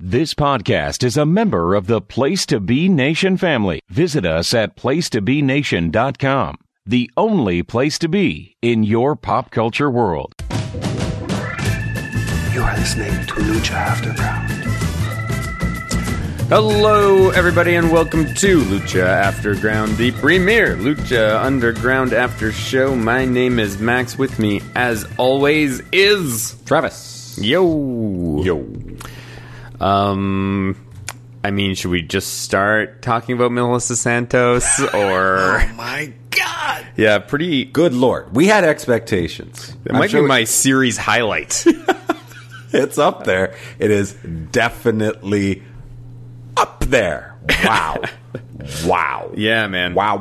This podcast is a member of the Place to Be Nation family. Visit us at placetobenation.com, the only place to be in your pop culture world. You are listening to Lucha Afterground. Hello, everybody, and welcome to Lucha Afterground, the premier Lucha Underground after show. My name is Max. With me, as always, is Travis. Yo. I mean, should we just start talking about Melissa Santos, or... Oh my God! Yeah, pretty... Good Lord. We had expectations. It might be my series highlight. It's up there. It is definitely up there. Wow. Wow. Yeah, man. Wow.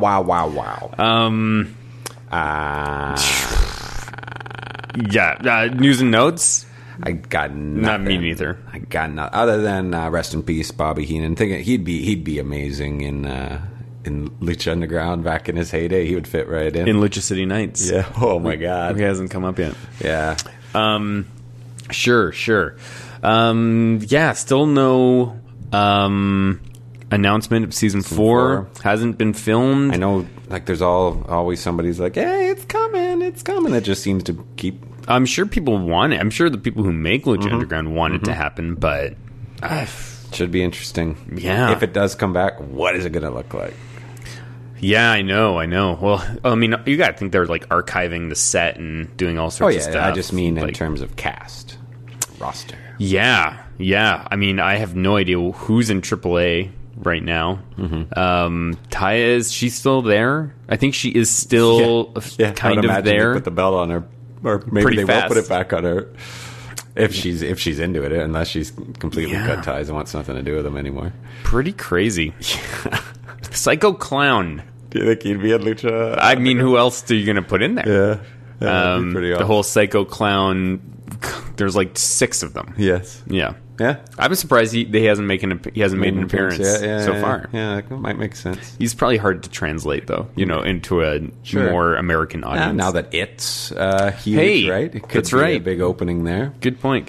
News and notes? I got nothing. Not me neither. I got nothing. Other than rest in peace, Bobby Heenan. Thinking he'd be amazing in Lucha Underground back in his heyday. He would fit right in. In Lucha City Nights. Yeah. Oh my God. He hasn't come up yet. Yeah. Sure. Still no announcement of season 4. Hasn't been filmed. I know, like, there's always somebody's like, hey, it's coming. It just seems to keep... I'm sure people want it. I'm sure the people who make Lucha Underground want it to happen, but... should be interesting. Yeah. If it does come back, what is it going to look like? Yeah, I know. Well, I mean, you got to think they're, like, archiving the set and doing all sorts of stuff. I just mean like, in terms of cast, roster. Yeah. I mean, I have no idea who's in AAA right now. Taya, is she still there? I think she is still kind of there. They put the belt on her, or maybe Pretty they fast. will put it back on her if she's into it, unless she's completely cut ties and wants nothing to do with them anymore. Pretty crazy. Psycho Clown. Do you think he'd be in Lucha? I mean, who else are you going to put in there? Yeah, that'd be pretty the awesome. whole Psycho Clown. There's like 6 of them. Yes. Yeah. Yeah. I'm surprised he hasn't made an appearance so far. Yeah, that might make sense. He's probably hard to translate, though, into a more American audience. Now that it's huge, Hey, right? It could that's be right. a big opening there. Good point.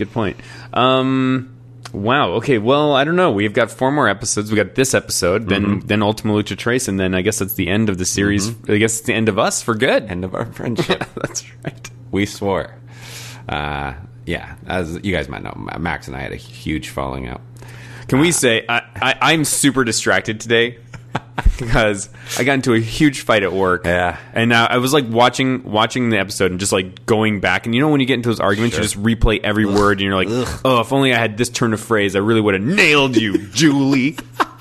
Wow. Okay. Well, I don't know. We've got 4 more episodes. We got this episode, then Ultima Lucha Trace, and then I guess that's the end of the series. I guess it's the end of us for good. End of our friendship. That's right. We swore. Yeah, as you guys might know, Max and I had a huge falling out. Can we say I'm super distracted today because I got into a huge fight at work. Yeah, and I was like watching the episode and just like going back. And you know when you get into those arguments, you just replay every word, and you're like, oh, if only I had this turn of phrase, I really would have nailed you, Julie.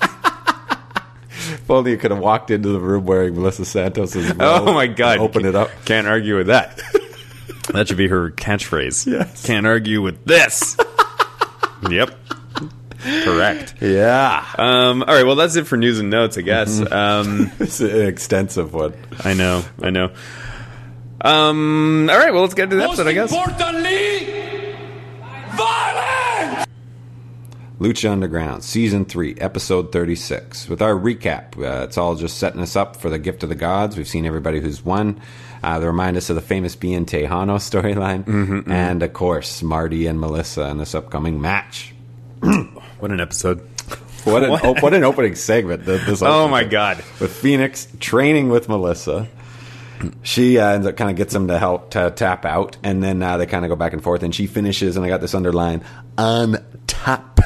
If only you could have walked into the room wearing Melissa Santos' Oh my God! Open it up. Can't argue with that. That should be her catchphrase. Yes. Can't argue with this. Yep. Correct. Yeah. All right. Well, that's it for news and notes, I guess. It's an extensive one. I know. All right. Well, let's get to the episode, I guess. Importantly, violence! Lucha Underground, Season 3, Episode 36. With our recap, it's all just setting us up for the Gift of the Gods. We've seen everybody who's won. They remind us of the famous Bien Tejano storyline. And, of course, Marty and Melissa in this upcoming match. What an episode. What an opening segment. Oh, my God. With Phoenix training with Melissa. She ends up kind of gets him to help to tap out. And then they kind of go back and forth. And she finishes, and I got this underline, on top.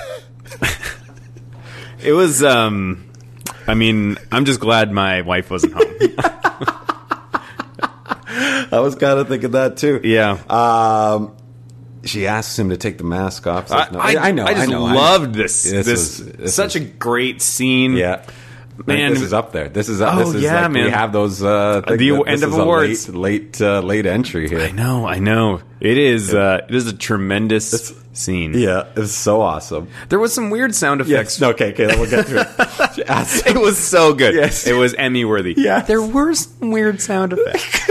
It was, I mean, I'm just glad my wife wasn't home. I was kind of thinking that too. Yeah. She asks him to take the mask off. I know. I just loved this. This such a great scene. Yeah. Man, this is up there. This is man. We have those the end of awards. Late entry here. I know. It is a tremendous scene. Yeah, it's so awesome. There was some weird sound effects. Yes. Okay, then we'll get to it. It was so good. Yes. It was Emmy worthy. Yeah. There were some weird sound effects.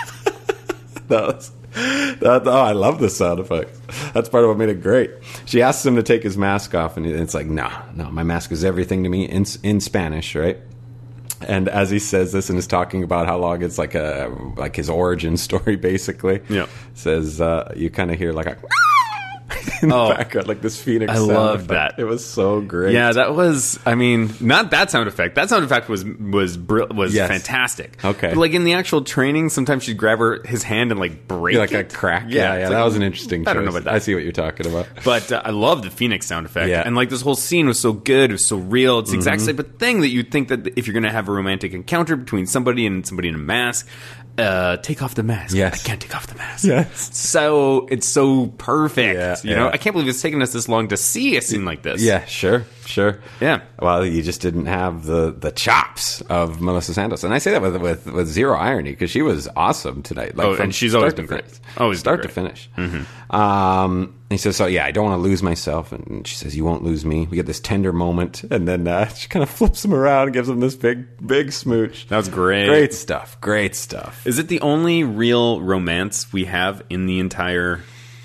I love the sound effects. That's part of what made it great. She asks him to take his mask off, and it's like, no, my mask is everything to me in Spanish, right? And as he says this and is talking about how long it's like his origin story, basically. Yeah. Says you kind of hear like a in the background, like this Phoenix. I sound loved effect. that. It was so great. Yeah, that was. I mean, not that sound effect. That sound effect was Yes. fantastic. Okay. But like in the actual training, sometimes she'd grab his hand and like break like a it. crack. Yeah, Yeah. it's That like- was an interesting choice. I don't know about that. I see what you're talking about. But I love the Phoenix sound effect. Yeah. And like this whole scene was so good. It was so real. It's the exact type of thing that you'd think that if you're going to have a romantic encounter between somebody and somebody in a mask, take off the mask. Yes. I can't take off the mask. Yes. So it's so perfect. Yeah, you know, yeah. I can't believe it's taken us this long to see a scene like this. Yeah, sure. Yeah. Well, you just didn't have the chops of Melissa Santos, and I say that with zero irony because she was awesome tonight. Like and she's always been finish. great. Always start been to great. finish. He says, "So yeah, I don't want to lose myself," and she says, "You won't lose me." We get this tender moment, and then she kind of flips him around and gives him this big smooch. That was great. Great stuff. Great stuff. Is it the only real romance we have in the entire?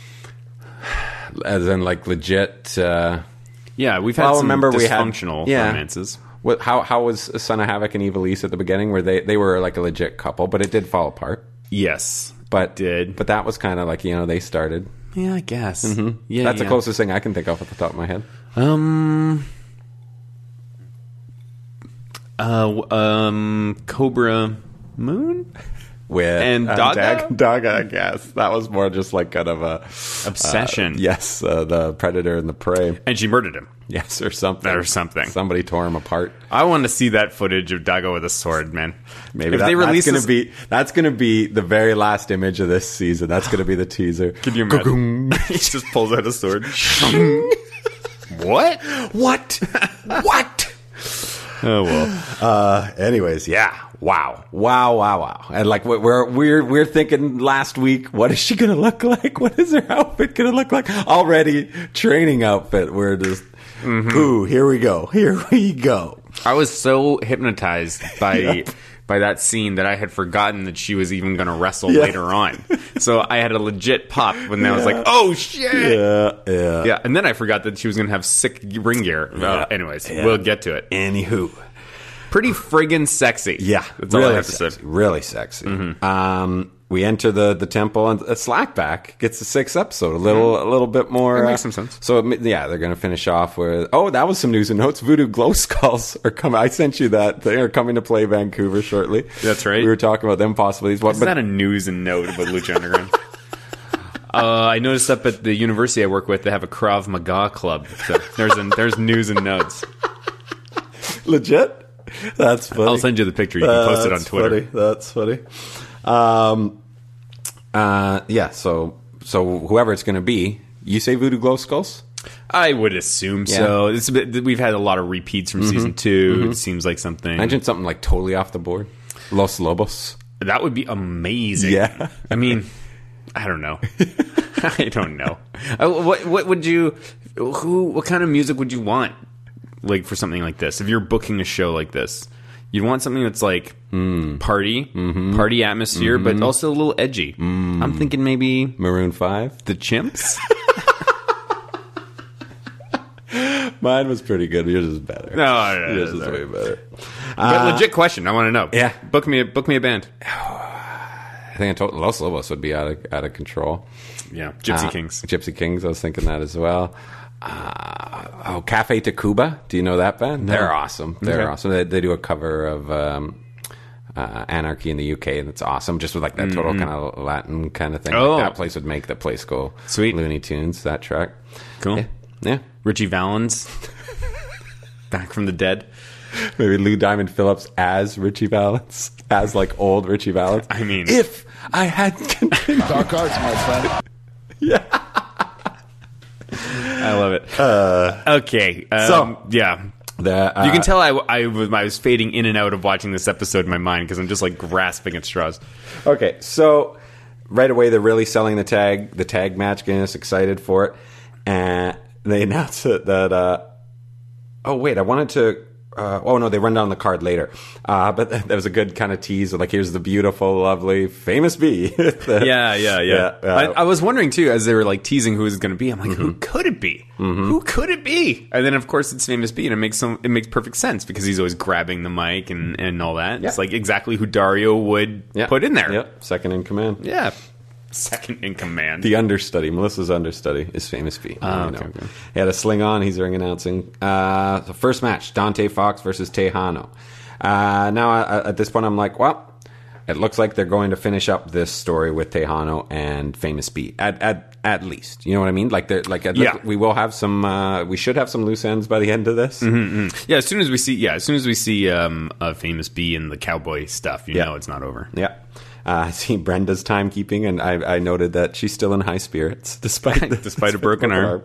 As in, like legit. Yeah, we've had Well, some remember we had- dysfunctional yeah. romances. How was Son of Havoc and Evil East at the beginning? Where they were like a legit couple, but it did fall apart. Yes, But did. But that was kind of like they started. Yeah, I guess. Yeah, That's the yeah. closest thing I can think of at the top of my head. Cobra Moon With And Daga? Daga, I guess that was more just like kind of a Obsession. yes, the predator and the prey. And she murdered him. Yes, or something. Or something. Somebody tore him apart. I want to see that footage of Dago with a sword, man. Maybe if they release that's gonna be the very last image of this season. That's gonna be the teaser. Can you imagine? He just pulls out a sword. What? What? Oh well. Anyways, yeah. Wow. And like we're thinking last week, what is she gonna look like? What is her outfit gonna look like? Already training outfit. We're just ooh, here we go. I was so hypnotized by Yep. by that scene that I had forgotten that she was even going to wrestle Yeah. later on. So I had a legit pop when I was like, "Oh shit!" Yeah. And then I forgot that she was going to have sick ring gear. Anyways, Yeah. we'll get to it. Anywho. Pretty friggin' sexy. Yeah, that's all I have to sexy, say. really sexy. We enter the temple, and Slackback gets the 6th episode. A little bit more. That makes some sense. So yeah, they're going to finish off with. Oh, that was some news and notes. Voodoo Glow Skulls are coming. I sent you that. They are coming to play Vancouver shortly. That's right. We were talking about them possibly. Is that a news and note about Lucha Underground? I noticed up at the university I work with, they have a Krav Maga club. So there's news and notes. legit? That's funny. I'll send you the picture. You can post it on Twitter. That's funny. Yeah. So whoever it's going to be, you say Voodoo Glow Skulls? I would assume so. It's a bit, we've had a lot of repeats from season 2. It seems like something. Imagine something like totally off the board. Los Lobos. That would be amazing. Yeah. I mean, I don't know. I don't know. What would you? What kind of music would you want? Like for something like this, if you're booking a show like this, you'd want something that's like party atmosphere, but also a little edgy. I'm thinking maybe Maroon 5. the Chimps. Mine was pretty good. Yours is better. No, Yours is way better. But legit question, I want to know. Yeah. book me a band. I think I told Los Lobos would be out of control. Yeah, Gypsy Kings. Gypsy Kings. I was thinking that as well. Cafe Tacuba. Do you know that band? They're awesome. They're awesome. They do a cover of Anarchy in the UK, and it's awesome. Just with like that total kind of Latin kind of thing. Oh. Like that place would make that place go Sweet. Looney Tunes. That track. Cool. Yeah. Richie Valens, back from the dead. Maybe Lou Diamond Phillips as Richie Valens, as like old Richie Valens. I mean, if I had Dark arts, my friend. I love it. Okay, so- yeah. You can tell I was fading in and out of watching this episode in my mind because I'm just like grasping at straws. Okay, so right away they're really selling the tag match, getting us excited for it, and they announce that. Oh wait, I wanted to. They run down the card later, but there was a good kind of tease of like, here's the beautiful, lovely, famous bee. Yeah. I was wondering too, as they were like teasing who it was going to be. I'm like, who could it be? Who could it be? And then of course it's famous B, and it makes perfect sense because he's always grabbing the mic and all that. Yeah. It's like exactly who Dario would put in there. Yep, second in command. Yeah. Second in command. The understudy, Melissa's understudy, is Famous B. Okay. He had a sling on. He's ring announcing. The first match, Dante Fox versus Tejano. Now, at this point, I'm like, well, it looks like they're going to finish up this story with Tejano and Famous B. At least, you know what I mean? We will have some. We should have some loose ends by the end of this. Yeah, as soon as we see Famous B and the cowboy stuff, you know it's not over. Yeah. I see Brenda's timekeeping, and I noted that she's still in high spirits despite a broken arm.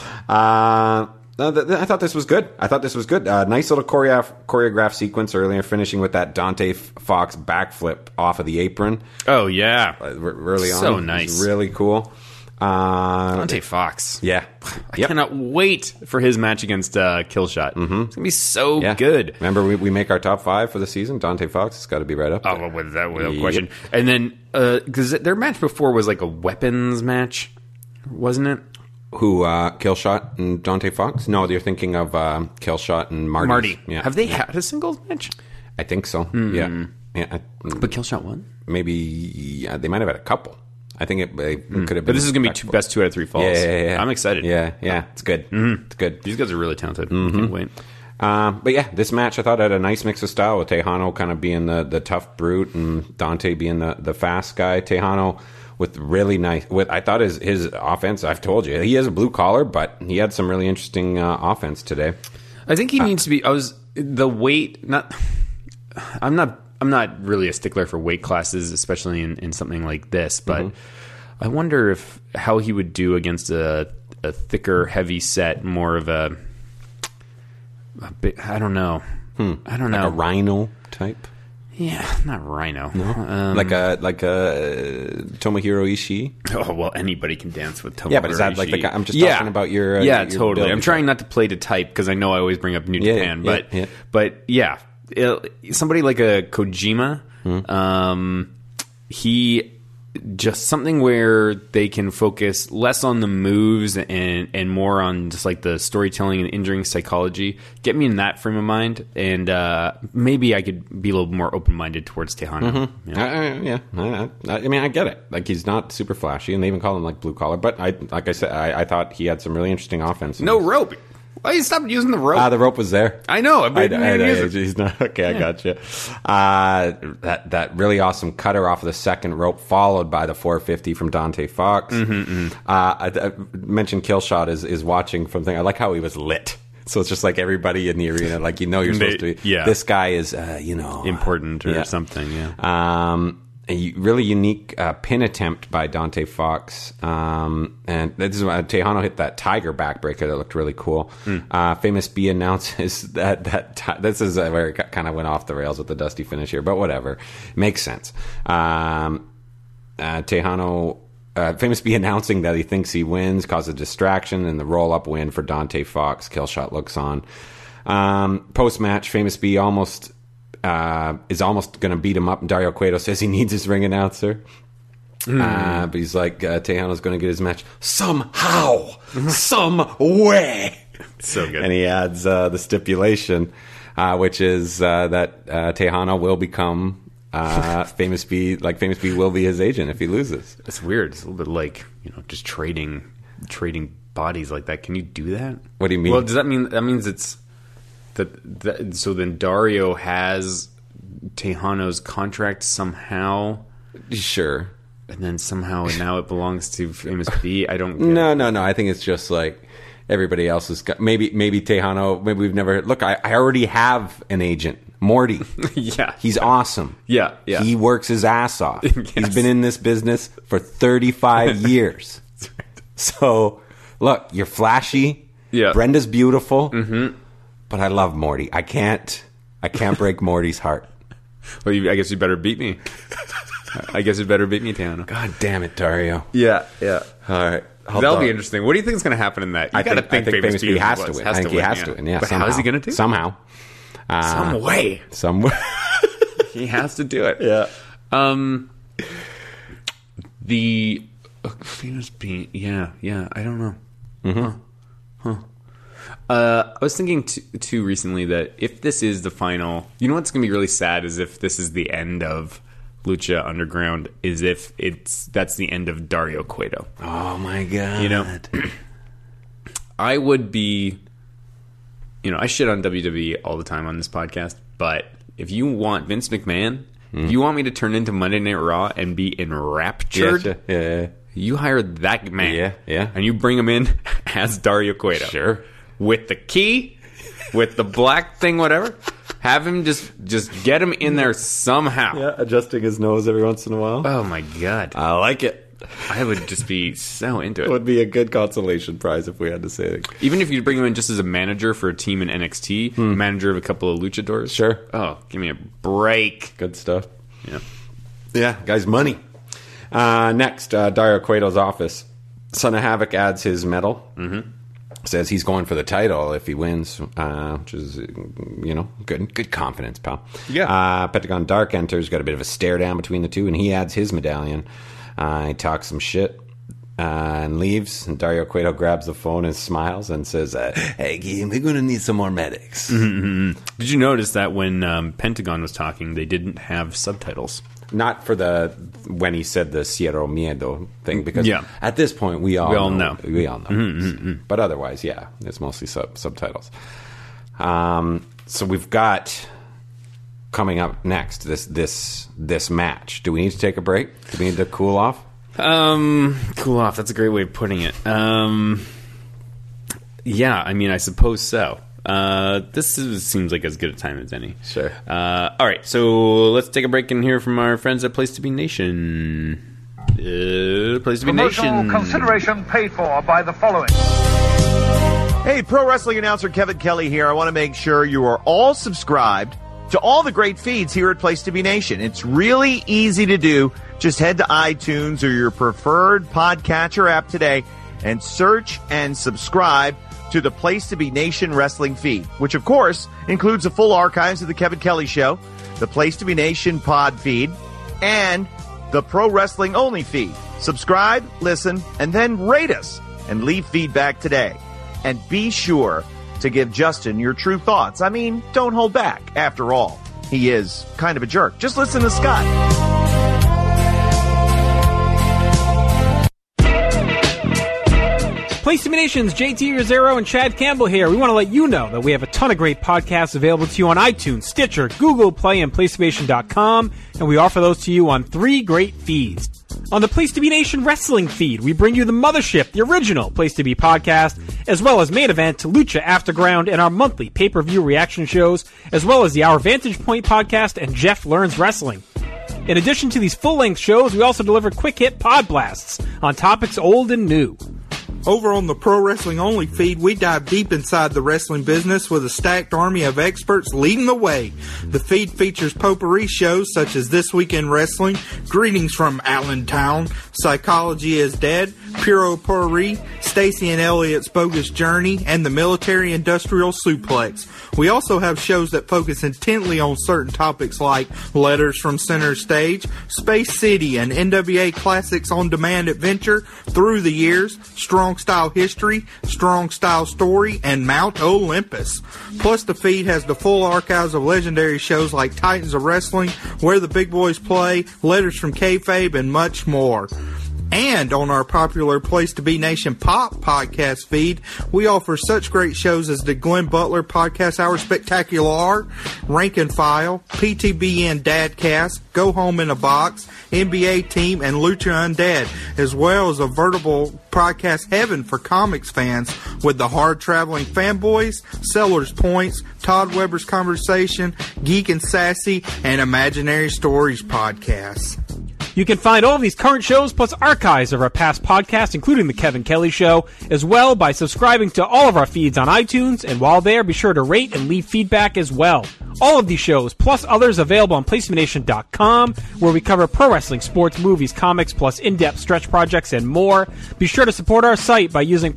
I thought this was good. Nice little choreographed sequence earlier, finishing with that Dante Fox backflip off of the apron. Oh yeah, early on, so nice, really cool. Dante Fox. Yeah. I cannot wait for his match against Killshot. Mm-hmm. It's going to be so good. Remember, we make our top 5 for the season. Dante Fox has got to be right up there. Oh, well, without question. And then, because their match before was like a weapons match, wasn't it? Who, Killshot and Dante Fox? No, you're thinking of Killshot and Marty. Yeah. Have they had a singles match? I think so. Yeah. But Killshot won? Maybe, they might have had a couple. I think it could have been. But this is going to be best 2 out of 3 falls. Yeah. I'm excited. Yeah. It's good. Mm-hmm. It's good. These guys are really talented. Can't wait. But yeah, this match I thought had a nice mix of style, with Tejano kind of being the tough brute and Dante being the fast guy. Tejano with really nice. I thought his offense. I've told you he has a blue collar, but he had some really interesting offense today. I think he needs to be. The weight. I'm not really a stickler for weight classes, especially in something like this. But I wonder how he would do against a thicker, heavy set, more of a bit. I don't know. I don't know. Like a Rhino type. Yeah, not Rhino. No? Like a Tomohiro Ishii. Oh well, anybody can dance with Tomohiro. Yeah, but is that like the guy? I'm just talking about your. Yeah, your totally. build. I'm trying not to play to type because I know I always bring up New Japan, but yeah. Somebody like a Kojima, he just something where they can focus less on the moves and more on just like the storytelling and in-ring psychology. Get me in that frame of mind, and maybe I could be a little more open-minded towards Tejano. I mean, I get it. Like, he's not super flashy, and they even call him like blue collar. But like I said, I thought he had some really interesting offense. No rope. Why you stopped using the rope? The rope was there. I know. He's not okay. I got you. That really awesome cutter off of the second rope, followed by the 450 from Dante Fox. I mentioned Killshot is watching from thing. I like how he was lit. So it's just like everybody in the arena, like you're supposed to be. Yeah. This guy is, important or something. Yeah. A really unique pin attempt by Dante Fox, and this is when Tejano hit that tiger backbreaker that looked really cool. Famous B announces that this is where it kind of went off the rails with the dusty finish here, but whatever, makes sense. Tejano, Famous B announcing that he thinks he wins, caused a distraction, and the roll up win for Dante Fox. Killshot looks on. Post match, Famous B is almost going to beat him up, and Dario Cueto says he needs his ring announcer. But he's like, Tejano's going to get his match somehow, some way. So good. And he adds the stipulation, which is that Tejano will become Famous B. Like, Famous B will be his agent if he loses. It's weird. It's a little bit like just trading bodies like that. Can you do that? What do you mean? Well, does that means it's. So then Dario has Tejano's contract somehow. Sure. And then somehow now it belongs to Famous B. I don't get No. I think it's just like everybody else has got. Maybe Tejano. Maybe we've never. Look, I already have an agent, Morty. Yeah. He's awesome. Yeah. He works his ass off. Yes. He's been in this business for 35 years. That's right. So, look, you're flashy. Yeah. Brenda's beautiful. Mm-hmm. But I love Morty. I can't break Morty's heart. Well, I guess you better beat me. Tejano. God damn it, Dario. Yeah. All right. That'll be interesting. What do you think is going to happen in that? I think Famous B has to win. I think he has to win. Yeah. But somehow. how is he going to do it? Somehow. Some way. He has to do it. Yeah. The Famous B. Yeah. I don't know. Mm-hmm. Huh. I was thinking too recently that if this is the final, you know what's going to be really sad is if this is the end of Lucha Underground is if that's the end of Dario Cueto. Oh my god! You know, I would be. You know, I shit on WWE all the time on this podcast, but if you want Vince McMahon, if you want me to turn into Monday Night Raw and be enraptured, Yeah. you hire that man. Yeah. And you bring him in as Dario Cueto. Sure. With the key, with the black thing, whatever. Have him just get him in there somehow. Yeah, adjusting his nose every once in a while. Oh, my God. I like it. I would just be so into It it. would be a good consolation prize if we had to say it. Even if you bring him in just as a manager for a team in NXT, manager of a couple of luchadors. Sure. Oh, give me a break. Good stuff. Yeah. Yeah, guy's money. Next, Dario Cueto's office. Son of Havoc adds his medal. Mm-hmm. Says he's going for the title if he wins, which is, good confidence, pal. Yeah. Pentagon Dark enters, got a bit of a stare down between the two, and he adds his medallion. He talks some shit and leaves. And Dario Cueto grabs the phone and smiles and says, "Hey, Guillaume, we're going to need some more medics." Did you notice that when Pentagon was talking, they didn't have subtitles? Not for when he said the Cierro Miedo thing, because at this point we all know. We all know. But otherwise, yeah, it's mostly subtitles. So we've got coming up next this match. Do we need to take a break? Do we need to cool off? Cool off. That's a great way of putting it. Yeah, I mean, I suppose so. Seems like as good a time as any. Sure. All right, so let's take a break and hear from our friends at Place to Be Nation. Place to Be Nation. Consideration paid for by the following. Hey, pro wrestling announcer Kevin Kelly here. I want to make sure you are all subscribed to all the great feeds here at Place to Be Nation. It's really easy to do. Just head to iTunes or your preferred podcatcher app today and search and subscribe to the Place to Be Nation wrestling feed, which of course includes the full archives of the Kevin Kelly Show, the Place to Be Nation pod feed, and the Pro Wrestling Only feed. Subscribe, listen, and then rate us and leave feedback today. And be sure to give Justin your true thoughts. I mean, don't hold back. After all, he is kind of a jerk. Just listen to Scott. Place to Be Nation's JT Rosero and Chad Campbell here. We want to let you know that we have a ton of great podcasts available to you on iTunes, Stitcher, Google Play, and PlaceToBeNation.com, and we offer those to you on 3 great feeds. On the Place to Be Nation wrestling feed, we bring you the Mothership, the original Place to Be podcast, as well as Main Event, Lucha Afterground, and our monthly pay-per-view reaction shows, as well as the Our Vantage Point podcast and Jeff Learns Wrestling. In addition to these full-length shows, we also deliver quick-hit pod blasts on topics old and new. Over on the Pro Wrestling Only feed, we dive deep inside the wrestling business with a stacked army of experts leading the way. The feed features potpourri shows such as This Week in Wrestling, Greetings from Allentown, Psychology is Dead, Puro Potpourri, Stacy and Elliot's Bogus Journey, and the Military Industrial Suplex. We also have shows that focus intently on certain topics like Letters from Center Stage, Space City, and NWA Classics on Demand Adventure, Through the Years, Strong Style History, Strong Style Story, and Mount Olympus. Plus, the feed has the full archives of legendary shows like Titans of Wrestling, Where the Big Boys Play, Letters from Kayfabe, and much more. And on our popular Place to Be Nation Pop podcast feed, we offer such great shows as the Glenn Butler Podcast Hour Spectacular, Rank and File, PTBN Dadcast, Go Home in a Box, NBA Team, and Lucha Undead, as well as a veritable podcast heaven for comics fans with the Hard Traveling Fanboys, Sellers Points, Todd Weber's Conversation, Geek and Sassy, and Imaginary Stories podcasts. You can find all of these current shows plus archives of our past podcasts, including The Kevin Kelly Show, as well by subscribing to all of our feeds on iTunes, and while there, be sure to rate and leave feedback as well. All of these shows, plus others, available on PlaceToBeNation.com, where we cover pro wrestling, sports, movies, comics, plus in-depth stretch projects and more. Be sure to support our site by using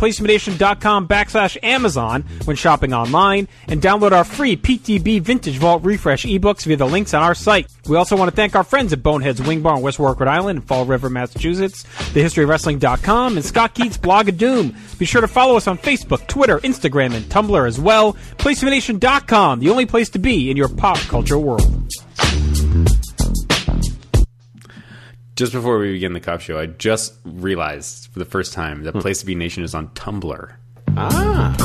PlaceToBeNation.com/Amazon when shopping online, and download our free PTB Vintage Vault Refresh ebooks via the links on our site. We also want to thank our friends at Bonehead's Wing Bar in West Warwick, Rhode Island, and Fall River, Massachusetts, TheHistoryOfWrestling.com, and Scott Keats' Blog of Doom. Be sure to follow us on Facebook, Twitter, Instagram, and Tumblr as well. PlaceToBeNation.com, the only place to be in your pop culture world. Just before we begin the cop show, I just realized for the first time that Place to Be Nation is on Tumblr. Ah.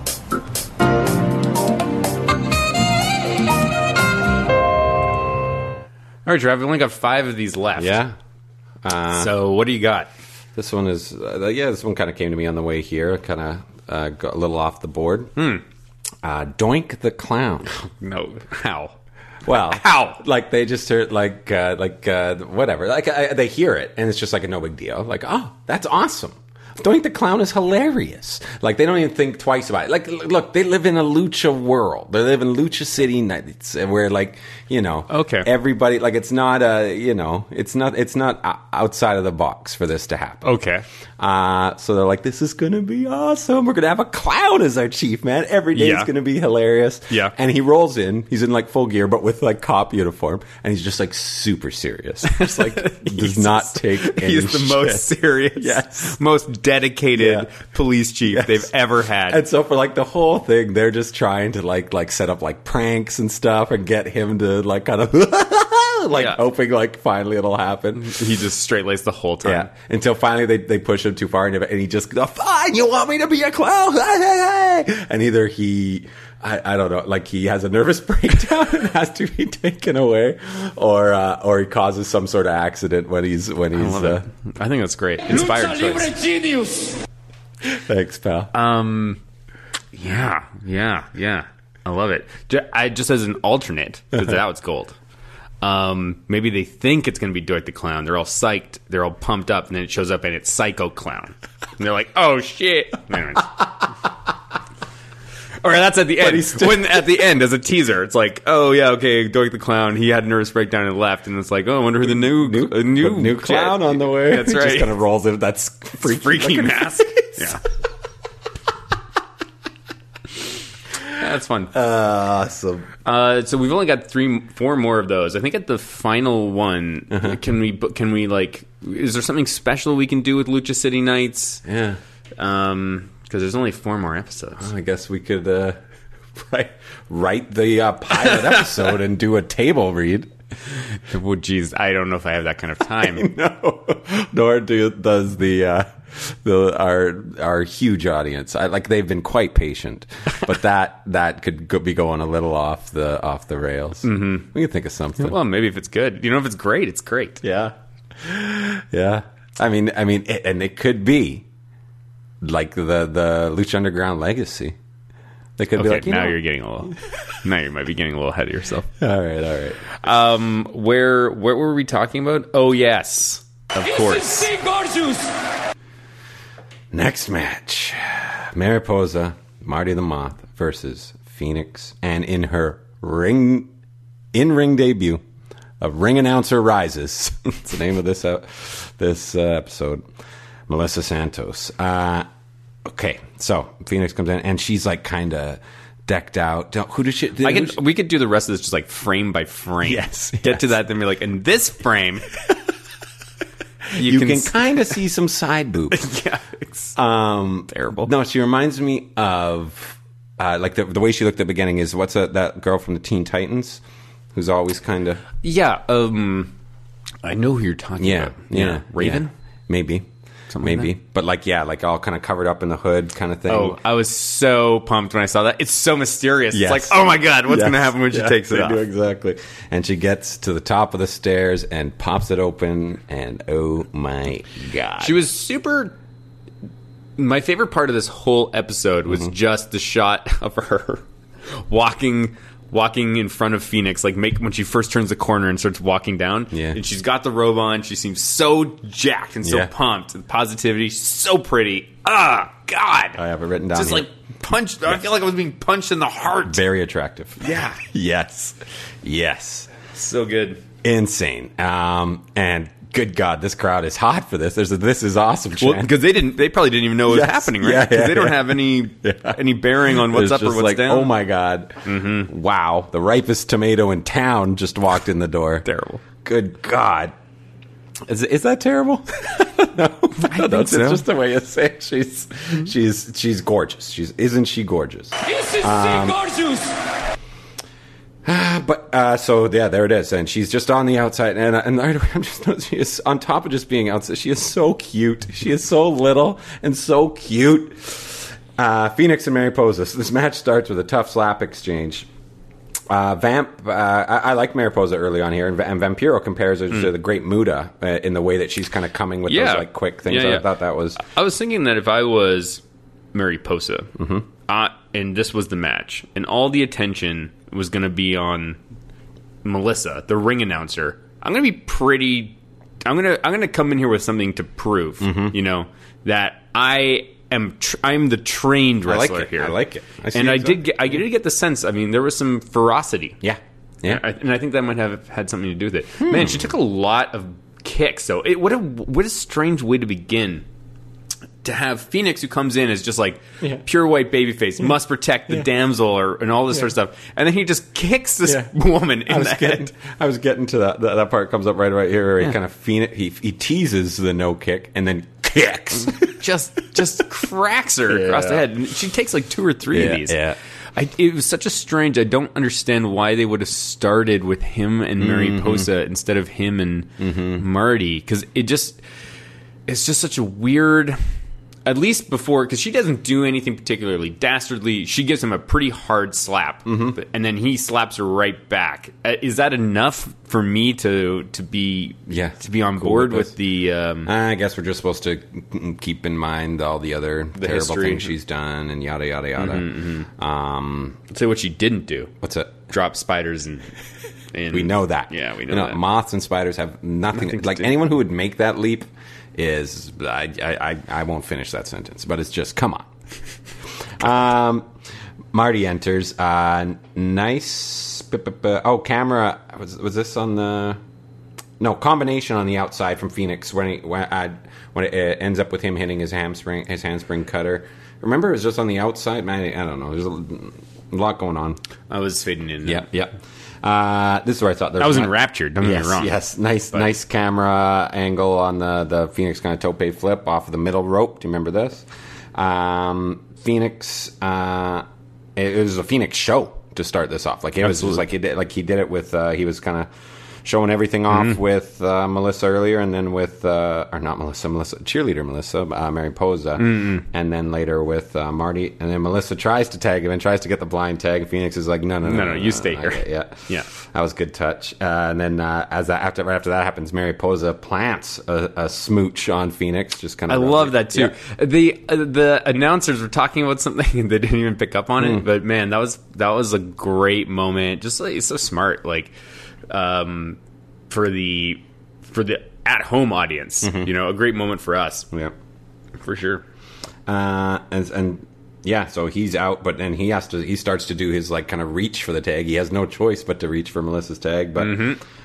All right, Trav, we've only got 5 of these left. Yeah. So what do you got? This one is, this one kind of came to me on the way here. Kind of got a little off the board. Doink the Clown. No. How? Well, how? Like they just heard whatever. Like they hear it and it's just like a no big deal. Like, oh, that's awesome. Doink the Clown is hilarious. Like they don't even think twice about it. Like, look, they live in a lucha world. They live in Lucha City Nights, where okay, everybody it's not it's not outside of the box for this to happen. Okay. So they're like, this is going to be awesome. We're going to have a clown as our chief, man. Every day is going to be hilarious. Yeah. And he rolls in. He's in like full gear, but with like cop uniform. And he's just like super serious. Just like does not take any He's the most serious, most dedicated police chief they've ever had. And so for like the whole thing, they're just trying to like set up like pranks and stuff and get him to like kind of hoping like finally it'll happen. He just straight laced the whole time. Yeah. Until finally they push him too far and he just goes, fine, you want me to be a clown? And either I don't know, like he has a nervous breakdown and has to be taken away, or he causes some sort of accident when he's. I think that's great. Inspired choice. Genius. Thanks, pal. Yeah. I love it. Just as an alternate, because now it's gold. Maybe they think it's going to be Doink the Clown. They're all psyched. They're all pumped up, and then it shows up and it's Psycho Clown. And they're like, oh shit. Anyways. Or that's at the end. When at the end, as a teaser, it's like, oh yeah, okay, Doink the Clown. He had a nervous breakdown and left, and it's like, oh, I wonder who the new clown on the way. That's right. Just kind of rolls in. That's freaky mask. Yeah, that's fun. Awesome. So we've only got 4 more of those. I think at the final one, can we like? Is there something special we can do with Lucha City Nights? Yeah. Because there's only 4 more episodes. Well, I guess we could write the pilot episode and do a table read. Well, geez, I don't know if I have that kind of time. No, nor does our huge audience. They've been quite patient, but that could be going a little off the rails. Mm-hmm. We can think of something. Well, maybe if it's good, if it's great, it's great. Yeah. I mean, and it could be. Like the Lucha Underground legacy. They could be like, now you're getting a little. Now you might be getting a little ahead of yourself. All right. Where were we talking about? Oh yes, of course. Next match, Mariposa, Marty the Moth versus Phoenix, and in her in-ring debut of Ring Announcer Rises. That's the name of this episode. Melissa Santos. Okay, so Phoenix comes in and she's like kind of decked out. Who does she? We could do the rest of this just like frame by frame. Yes. Get to that, then be like, in this frame, you can kind of see some side boobs. Yeah, it's terrible. No, she reminds me of like the way she looked at the beginning is that girl from the Teen Titans who's always kind of I know who you're talking about. Yeah, Raven, maybe. Maybe, but like all kind of covered up in the hood kind of thing. Oh, I was so pumped when I saw that. It's so mysterious. Yes. It's like, oh my god, what's going to happen when she takes it off? Exactly. And she gets to the top of the stairs and pops it open, and oh my god, she was super. My favorite part of this whole episode was just the shot of her walking in front of Phoenix, when she first turns the corner and starts walking down. Yeah. And she's got the robe on. She seems so jacked and so pumped. And positivity. She's so pretty. Ah, God. I have it written down. Just here. like punched. Yes. I feel like I was being punched in the heart. Very attractive. Yeah. Yes. So good. Insane. And good God, this crowd is hot for this. This is awesome. Well, because they probably didn't even know what was happening, right? Because they don't have any bearing on what's up or what's down. Oh my God! Wow, the ripest tomato in town just walked in the door. Terrible. Good God, is that terrible? No, I think so. It's just the way you say it. She's gorgeous. Isn't she gorgeous? Isn't she gorgeous? So yeah, there it is, and she's just on the outside, and I'm just she is on top of just being outside. She is so cute. She is so little and so cute. Phoenix and Mariposa. So this match starts with a tough slap exchange. Vamp, I like Mariposa early on here, and Vampiro compares her to the Great Muda in the way that she's kind of coming with those like quick things. I thought that was. I was thinking that if I was Mariposa, and this was the match, and all the attention was going to be on Melissa, the ring announcer, I'm going to be pretty. I'm going to come in here with something to prove, that I'm the trained wrestler here. I like it. I did get the sense. I mean, there was some ferocity. Yeah. And I think that might have had something to do with it. Man, she took a lot of kicks. So what a strange way to begin. To have Phoenix, who comes in as just like pure white babyface, must protect the damsel and all this sort of stuff, and then he just kicks this woman in the head. I was getting to that part comes up right here where he kind of he teases the no kick and then kicks, just cracks her across the head. And she takes like 2 or 3 of these. Yeah. It was such a strange. I don't understand why they would have started with him and Mariposa instead of him and Marty, because it's just such a weird. At least before, because she doesn't do anything particularly dastardly. She gives him a pretty hard slap, and then he slaps her right back. Is that enough for me to be on board with the? I guess we're just supposed to keep in mind all the other terrible history. Things she's done and yada yada yada. Let's say what she didn't do. What's it? Drop spiders and we know that. Yeah, we know that. Moths and spiders have nothing like do. Anyone who would make that leap. I won't finish that sentence, but it's just come on. Marty enters. Nice. Camera. Was this on the? No, combination on the outside from Phoenix when it ends up with him hitting his handspring cutter. Remember, it was just on the outside. Man, I don't know. There's a lot going on. I was fading in. Yep. This is where I thought I was enraptured. Don't get me wrong. Yes, nice camera angle on the Phoenix kind of tope flip off of the middle rope. Do you remember this? Phoenix. It was a Phoenix show to start this off. Like it was like he did it with. He was kind of showing everything off with Melissa earlier, and then with or not Melissa, cheerleader Melissa, Mariposa, and then later with Marty, and then Melissa tries to tag him and tries to get the blind tag. Phoenix is like, no, you stay here. Yeah, that was good touch. And then right after that happens, Mariposa plants a smooch on Phoenix. Just kind of. I love that too. Yeah. The announcers were talking about something and they didn't even pick up on it, but man, that was a great moment. Just like it's so smart, like. For the at home audience, a great moment for us. Yeah, for sure. And so he's out, but then he starts to do his like kind of reach for the tag. He has no choice but to reach for Melissa's tag. But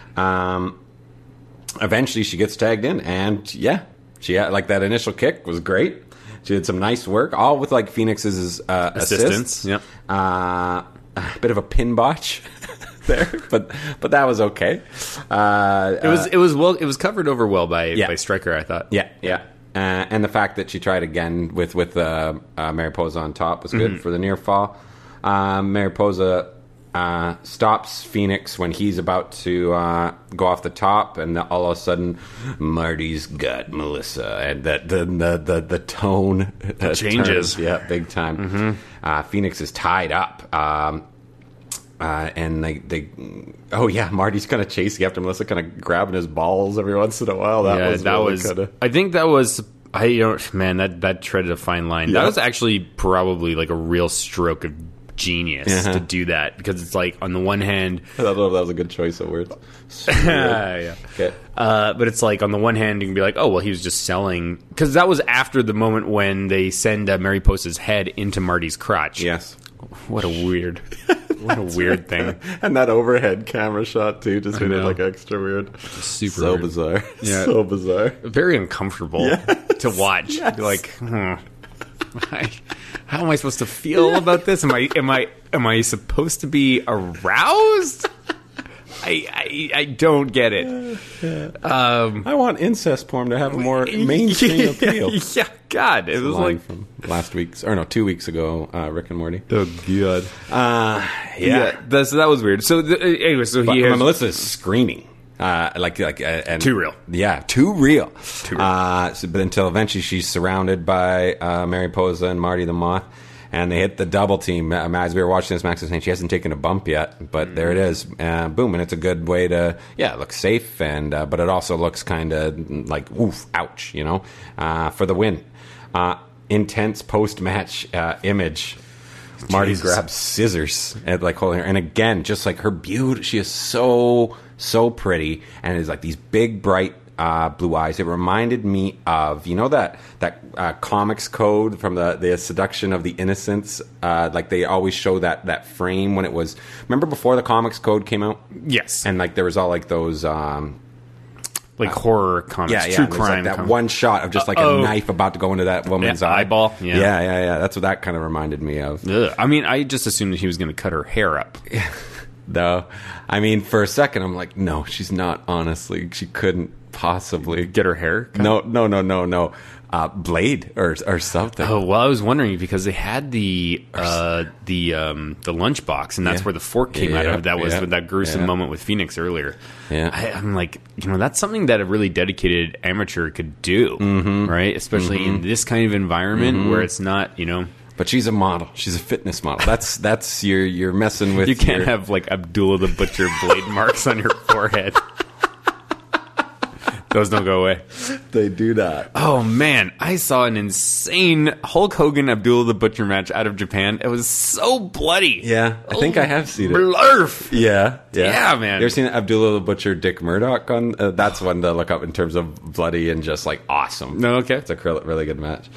eventually she gets tagged in, and she had, like that initial kick was great. She did some nice work, all with like Phoenix's assistance. Yep. A bit of a pin botch. There, but that was okay. It was covered over well by Stryker, I thought. Yeah. And the fact that she tried again with Mariposa on top was good for the near fall. Mariposa stops Phoenix when he's about to go off the top, and all of a sudden Marty's got Melissa, and that the tone changes. Big time. Phoenix is tied up. And Marty's kind of chasing after Melissa, kind of grabbing his balls every once in a while. I think that was. That treaded a fine line. Yeah. That was actually probably like a real stroke of genius to do that, because it's like on the one hand, I don't know if that was a good choice of words. Yeah. Okay. But it's like on the one hand you can be like, oh well, he was just selling, because that was after the moment when they send Mariposa's head into Marty's crotch. Yes. What a weird thing. And that overhead camera shot too just made it like extra weird. Super so weird. Bizarre. Yeah. So bizarre. Very uncomfortable to watch. Yes. Like, how am I supposed to feel about this? Am I supposed to be aroused? I don't get it. I want incest porn to have a more mainstream appeal. Yeah, God, it was like from last week's 2 weeks ago, Rick and Morty. Oh God. So that was weird. So anyway, so But he has Melissa is screaming. And Too real. Yeah, too real. But until eventually she's surrounded by Mary Posa and Marty the Moth, and they hit the double team. As we were watching this, Max was saying she hasn't taken a bump yet, but there it is. Boom, and it's a good way to, it looks safe, and but it also looks kind of like, oof, ouch, for the win. Intense post-match image. Marty grabs scissors and holding her, and again, just like her beauty, she is so pretty, and it's like these big bright blue eyes. It reminded me of that comics code from the Seduction of the Innocents. Like they always show that frame when it was. Remember before the comics code came out? Yes, and there was all those. Horror comics, true crime. That one shot of just a knife about to go into that woman's eyeball. Yeah. That's what that kind of reminded me of. Ugh. I mean, I just assumed that he was going to cut her hair up. No, I mean, for a second, I'm like, no, she's not. Honestly, she couldn't possibly get her hair cut? No. Blade or something. Oh well, I was wondering because they had the lunchbox, and that's where the fork came out of. That was that gruesome moment with Phoenix earlier. Yeah, I'm like, that's something that a really dedicated amateur could do, right? Especially in this kind of environment where it's not, But she's a model. She's a fitness model. That's you're messing with. You can't have Abdullah the Butcher blade marks on your forehead. Those don't go away. They do not. Oh, man. I saw an insane Hulk Hogan Abdullah the Butcher match out of Japan. It was so bloody. Yeah. I think I have seen it. Blurf. Yeah, man. You ever seen Abdullah the Butcher Dick Murdoch on? That's one to look up in terms of bloody and just awesome. No, okay. It's a really good match.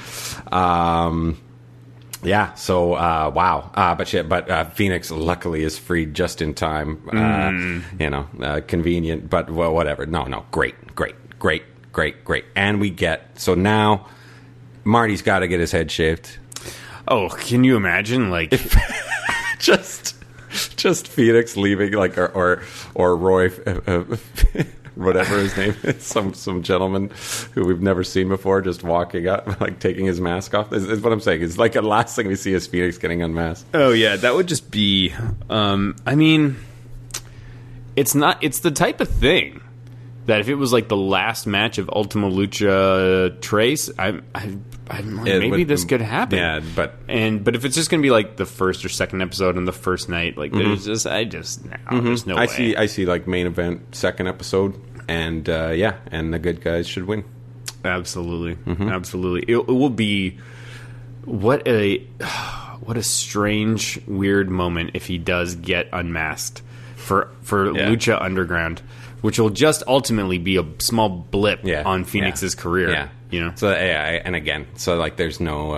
Yeah, so wow, but Phoenix luckily is freed just in time. Convenient, but whatever. No, great, and we get so now Marty's got to get his head shaved. Oh, can you imagine? Just Phoenix leaving, or Roy. Whatever his name is, some gentleman who we've never seen before, just walking up, taking his mask off. Is what I'm saying. It's the last thing we see is Phoenix getting unmasked. Oh yeah, that would just be. I mean, it's not. It's the type of thing that if it was the last match of Ultima Lucha Trace, maybe this could happen. Yeah, but if it's just going to be the first or second episode on the first night, there's just there's no way. I see main event second episode, and and the good guys should win. Absolutely, absolutely. It will be what a strange, weird moment if he does get unmasked for Lucha Underground, which will just ultimately be a small blip on Phoenix's career. Yeah. So and again, so there's no.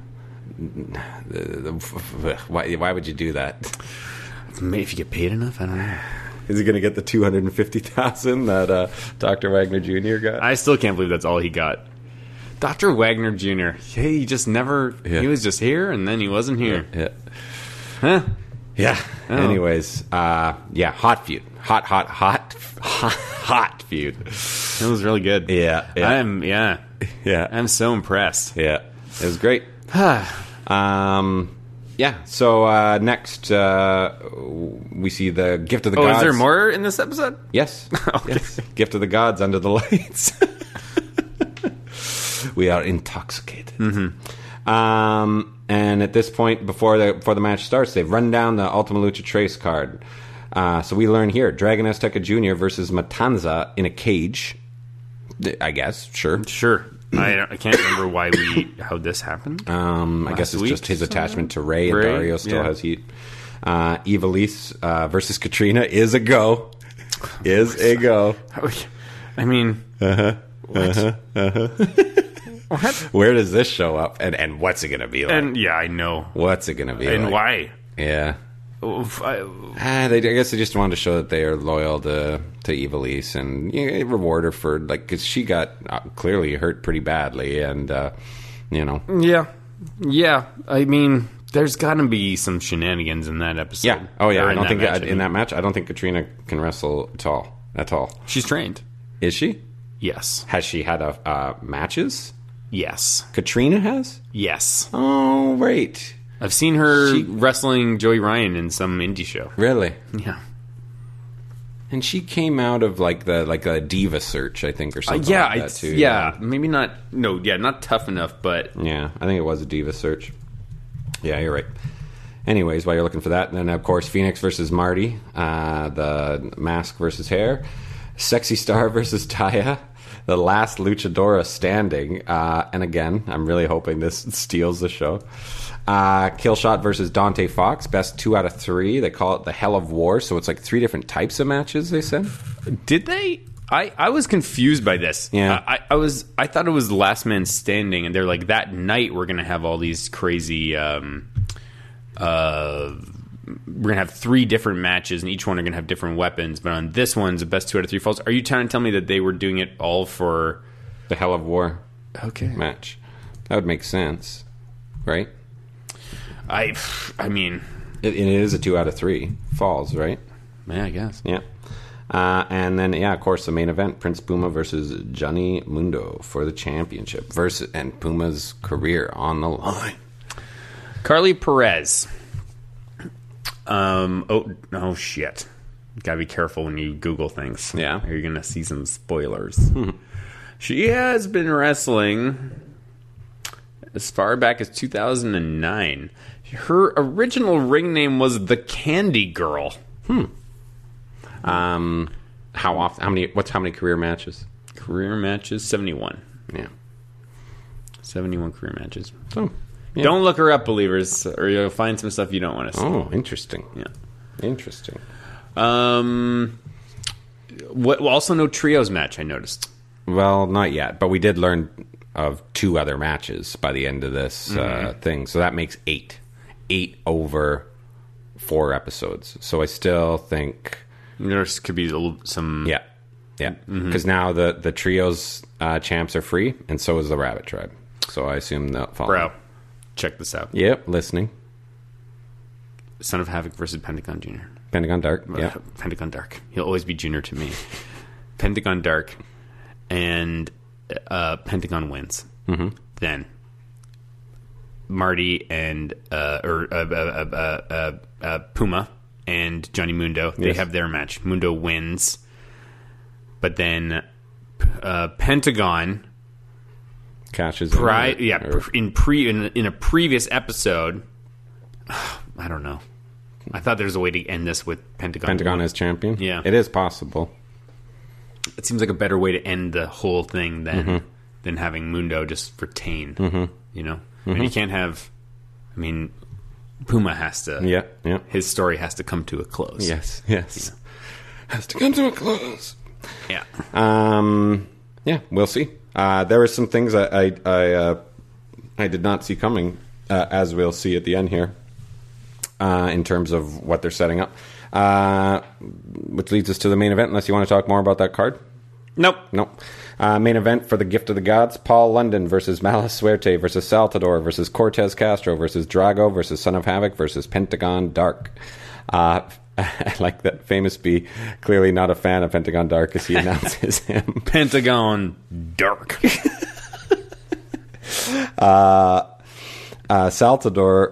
Why would you do that? Maybe if you get paid enough, I don't know. Is he going to get the $250,000 that Dr. Wagner Jr. got? I still can't believe that's all he got. Dr. Wagner Jr. He just never. Yeah. He was just here, and then he wasn't here. Yeah. Huh? Yeah. Oh. Anyways, hot feud. Hot feud. It was really good. Yeah. I'm so impressed. Yeah. It was great. So next we see the Gift of the Gods. Is there more in this episode? Yes. Okay. Yes. Gift of the Gods under the lights. We are intoxicated. And at this point, before the match starts, they've run down the Ultima Lucha Trace card. So we learn here, Dragon Azteca Jr. versus Matanza in a cage. I guess, sure. I can't remember how this happened. I guess it's just his attachment to Ray, and Dario still has heat. Ivelisse versus Katrina is a go. I mean, what? Where does this show up, and what's it going to be like? And I know. What's it going to be and like? Why? Yeah. I guess they just wanted to show that they are loyal to Ivelisse and reward her for because she got clearly hurt pretty badly, and Yeah. I mean, there's got to be some shenanigans in that episode. Yeah. Oh yeah. I don't think in that match. I don't think Katrina can wrestle at all. She's trained. Is she? Yes. Has she had matches? Yes. Katrina has? Yes. Oh, right. I've seen her wrestling Joey Ryan in some indie show. Really? Yeah. And she came out of like a diva search, I think, or something like that too. Yeah, maybe not. No, yeah, not tough enough, but yeah, I think it was a diva search. Yeah, you're right. Anyways, while you're looking for that, and then of course Phoenix versus Marty, the Mask versus Hair, Sexy Star versus Taya, the last luchadora standing, and again, I'm really hoping this steals the show. Killshot versus Dante Fox, best 2 out of 3. They call it the Hell of War, so it's like 3 different types of matches. They said. Did they? I was confused by this. Yeah, I thought it was Last Man Standing, and they're like, that night we're gonna have all these crazy. We're gonna have 3 different matches, and each one are gonna have different weapons. But on this one's the best 2 out of 3 falls. Are you trying to tell me that they were doing it all for the Hell of War? Okay, match. That would make sense, right? I mean, it is a 2 out of 3 falls, right? Yeah, I guess. Yeah. And then, of course, the main event, Prince Puma versus Johnny Mundo for the championship. And Puma's career on the line. Carly Perez. Oh, shit. Gotta be careful when you Google things. Yeah. Or you're gonna see some spoilers. She has been wrestling as far back as 2009. Her original ring name was the Candy Girl. How often? How many career matches? Career matches, 71. Yeah, 71 career matches. So, yeah. Don't look her up, believers, or you'll find some stuff you don't want to see. Oh, interesting. Yeah, interesting. Also, no trios match. I noticed. Well, not yet, but we did learn of 2 other matches by the end of this thing, so that makes 8 over 4 episodes. So I still think there could be some. Yeah, because now the trios champs are free, and so is the Rabbit Tribe. So I assume they'll follow. Bro, check this out. Yep, listening. Son of Havoc versus Pentagon Jr. Pentagon Dark. Yeah, Pentagon Dark. He'll always be Junior to me. Pentagon Dark, and Pentagon wins. Then Marty and Puma and Johnny Mundo, they have their match. Mundo wins, but then Pentagon catches in a previous episode. I don't know. I thought there was a way to end this with Pentagon as champion. Yeah, it is possible. It seems like a better way to end the whole thing than having Mundo just retain. You know, and you can't have. I mean, Puma has to. Yeah. His story has to come to a close. Yes. Has to come to a close. Yeah. Yeah. We'll see. There were some things I did not see coming, as we'll see at the end here, in terms of what they're setting up. Which leads us to the main event, unless you want to talk more about that card. Nope. Main event for the Gift of the Gods, Paul London versus Mala Suerte versus Saltador versus Cortez Castro versus Drago versus Son of Havoc versus Pentagon Dark. I like that Famous B, clearly not a fan of Pentagon Dark as he announces him. Pentagon Dark. Saltador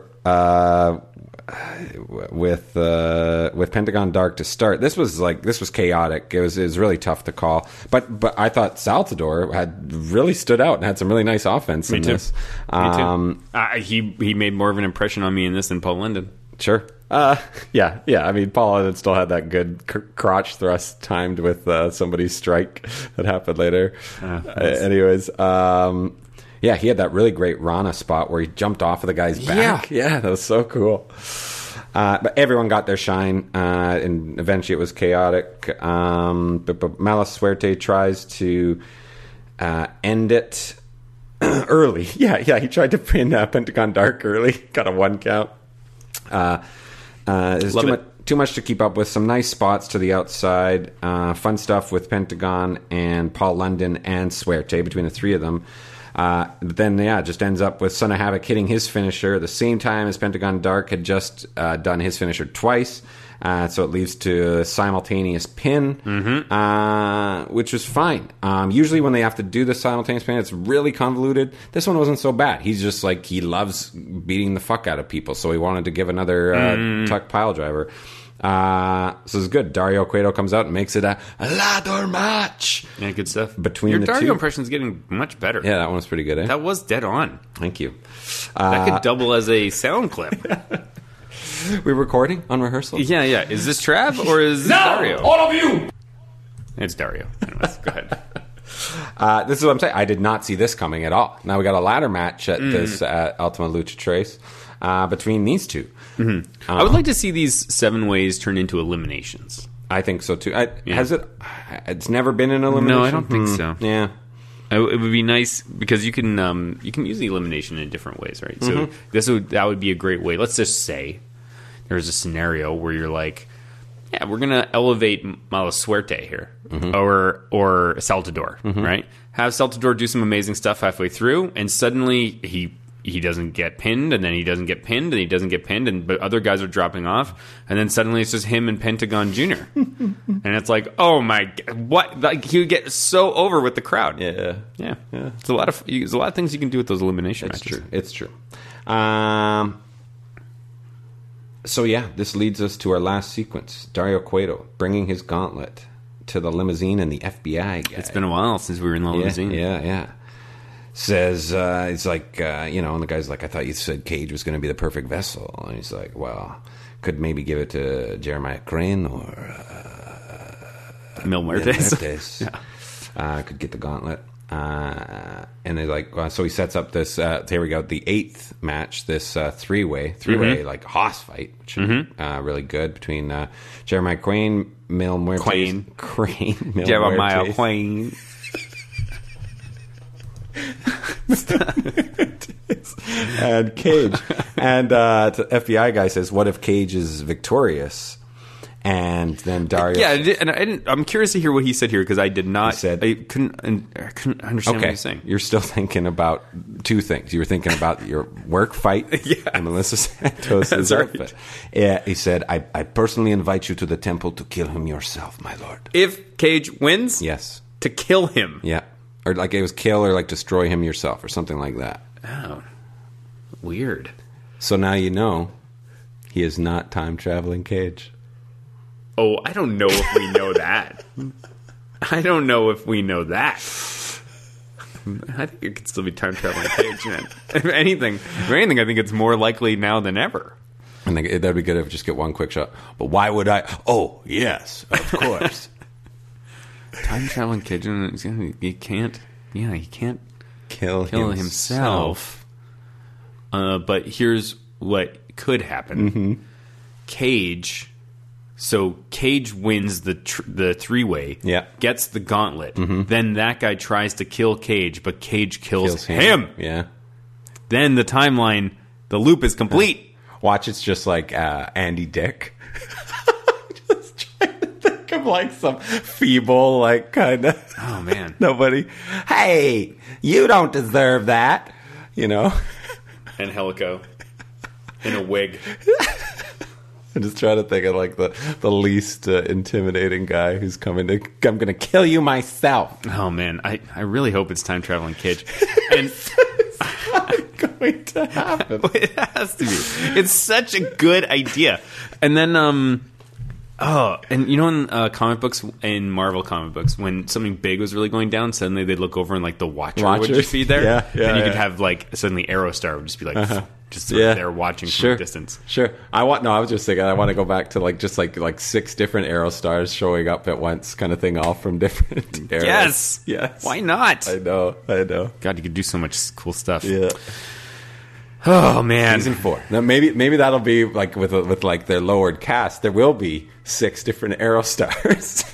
with Pentagon Dark to start. This was chaotic. It was really tough to call. But I thought Saltador had really stood out and had some really nice offense in this. Me too. He made more of an impression on me in this than Paul London. Sure. Yeah. I mean, Paul London still had that good crotch thrust timed with somebody's strike that happened later. Anyways, yeah, he had that really great Rana spot where he jumped off of the guy's back. Yeah, that was so cool. But everyone got their shine, and eventually it was chaotic. But Mala Suerte tries to end it early. Yeah, he tried to pin Pentagon Dark early. Got a 1 count. There's too much to keep up with. Some nice spots to the outside. Fun stuff with Pentagon and Paul London and Suerte between the 3 of them. But then, just ends up with Son of Havoc hitting his finisher at the same time as Pentagon Dark had just done his finisher twice. So it leads to a simultaneous pin, which was fine. Usually when they have to do the simultaneous pin, it's really convoluted. This one wasn't so bad. He's just like, he loves beating the fuck out of people, so he wanted to give another tuck pile driver. So it's good. Dario Cueto comes out and makes it a ladder match. Yeah, good stuff. Between Your the Dario two. impression's getting much better. Yeah, that one was pretty good, eh? That was dead on. Thank you. That could double as a sound clip. We're recording on rehearsal? Yeah. Is this Trav or is this Dario? All of you! It's Dario. Anyways, go ahead. This is what I'm saying. I did not see this coming at all. Now we got a ladder match at this Ultima Lucha Tres between these two. I would like to see these 7 ways turn into eliminations. I think so too. Has it? It's never been an elimination. No, I don't think so. Yeah. It would be nice because you can use the elimination in different ways, right? So that would be a great way. Let's just say there's a scenario where you're like, yeah, we're gonna elevate Mala Suerte here, or Saltador, right? Have Saltador do some amazing stuff halfway through, and suddenly he doesn't get pinned, and then he doesn't get pinned, and he doesn't get pinned, but other guys are dropping off, and then suddenly it's just him and Pentagon Jr. And it's like, oh my God, what? Like, he would get so over with the crowd. Yeah. There's a lot of things you can do with those elimination matches. It's true. So yeah, this leads us to our last sequence. Dario Cueto bringing his gauntlet to the limousine and the FBI guy. It's been a while since we were in the limousine. Yeah. Says, it's like, and the guy's like, I thought you said Cage was going to be the perfect vessel. And he's like, well, could maybe give it to Jeremiah Crane or Mil Muertes. Could get the gauntlet. And they're like, so he sets up this, here we go, the 8th match, this three-way, like hoss fight, which is really good between Jeremiah Crane, Mil Muertes. Crane. Mil Jeremiah Muertes. Crane. And Cage. And the FBI guy says, what if Cage is victorious? And then Dario... Yeah, and I'm curious to hear what he said here, because I did not... said, I couldn't understand what he was saying. You're still thinking about 2 things. You were thinking about your work fight and Melissa Santos' outfit. Yeah, he said, I personally invite you to the temple to kill him yourself, my lord. If Cage wins? Yes. To kill him? Yeah. Or like it was kill or like destroy him yourself or something like that. Oh. Weird. So now you know he is not time-traveling Cage. Oh, I don't know if we know that. I don't know if we know that. I think it could still be time-traveling Cage, man. If anything, I think it's more likely now than ever. And that'd be good if we just get one quick shot. But why would I? Oh, yes, of course. Time-traveling Cage, he can't kill himself. But here's what could happen. Cage... So Cage wins the 3-way, gets the gauntlet. Then that guy tries to kill Cage, but Cage kills him. Yeah. Then the timeline, the loop is complete. Watch, it's just like Andy Dick. Just trying to think of like some feeble, like kind of. Oh man, nobody. Hey, you don't deserve that. You know. And Helico in a wig. I'm just trying to think of like the least intimidating guy who's coming to. I'm going to kill you myself. Oh man, I really hope it's time traveling Cage. And it's not going to happen. It has to be. It's such a good idea. And then and you know in comic books, in Marvel comic books, when something big was really going down, suddenly they'd look over and like the Watcher would just be there. And you could have like suddenly Aerostar would just be like. Just there watching from a distance. Sure. I was just thinking I want to go back to like just like 6 different Aerostars showing up at once kind of thing, all from different eras. Yes. Why not? I know. God, you could do so much cool stuff. Yeah. Oh man. Season 4. Now maybe that'll be like with like their lowered cast. There will be 6 different Aerostars.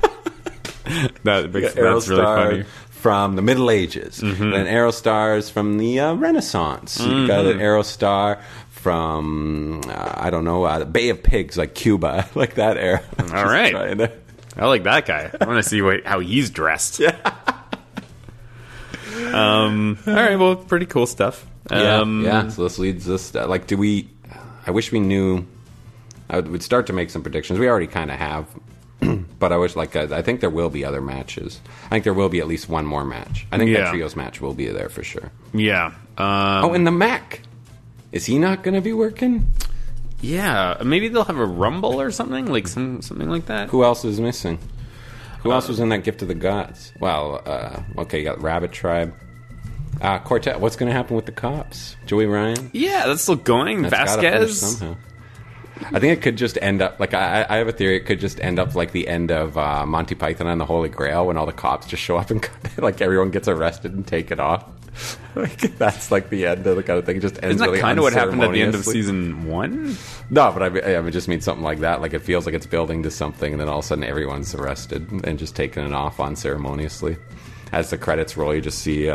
That's really funny. From the Middle Ages, and Aerostars from the Renaissance. You've got an Aerostar from I don't know, Bay of Pigs, like Cuba, like that era. All right, I like that guy. I want to see how he's dressed. Yeah. All right, well, pretty cool stuff. Yeah. So this leads us. Like, I wish we knew. I would start to make some predictions. We already kind of have, but I wish. I think there will be other matches. I think there will be at least one more match. I think that trios match will be there for sure. Yeah. And the Mac, is he not going to be working? Yeah, maybe they'll have a Rumble or something, like something like that. Who else is missing? Who else was in that Gift of the Gods? Well, okay, you got Rabbit Tribe. Quartet. What's going to happen with the Cops? Joey Ryan? Yeah, that's still going. That's gotta finish Vasquez. somehow. I think it could just end up like I have a theory. It could just end up like the end of Monty Python and the Holy Grail, when all the cops just show up and like everyone gets arrested and taken off. Like, that's like the end of the kind of thing. It just ends. Isn't that really kind of what happened at the end of unceremoniously. season 1? No, but I just mean something like that. Like, it feels like it's building to something, and then all of a sudden everyone's arrested and just taken it off unceremoniously. As the credits roll, you just see,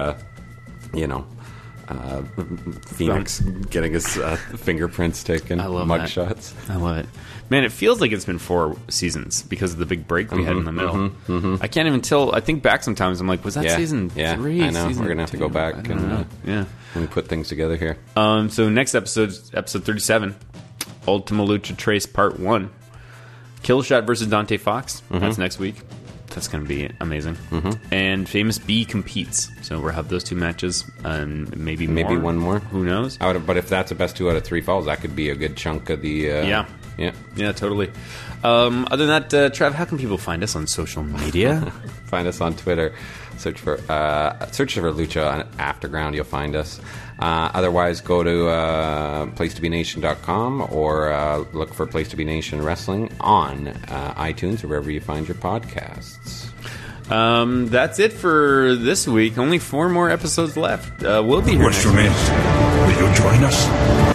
Phoenix getting his fingerprints taken. I love mugshots. I love it. Man, it feels like it's been 4 seasons because of the big break we had in the middle. I can't even tell. I think back sometimes. I'm like, was that season 3? I know. Season We're going to have to go 2? back I don't know. and when we put things together here. So next episode 37, Ultima Lucha Trace Part 1. Killshot versus Dante Fox. That's next week. That's going to be amazing. And Famous B competes. So we'll have those 2 matches, and maybe one more. Who knows? But if that's a best 2 out of 3 falls, that could be a good chunk of the... Yeah, totally. Other than that, Trav, how can people find us on social media? Find us on Twitter. Search for Lucha on Afterground. You'll find us. Otherwise, go to placetobenation.com or look for Place to Be Nation Wrestling on iTunes or wherever you find your podcasts. That's it for this week. Only 4 more episodes left. We'll be here next week. Will you join us?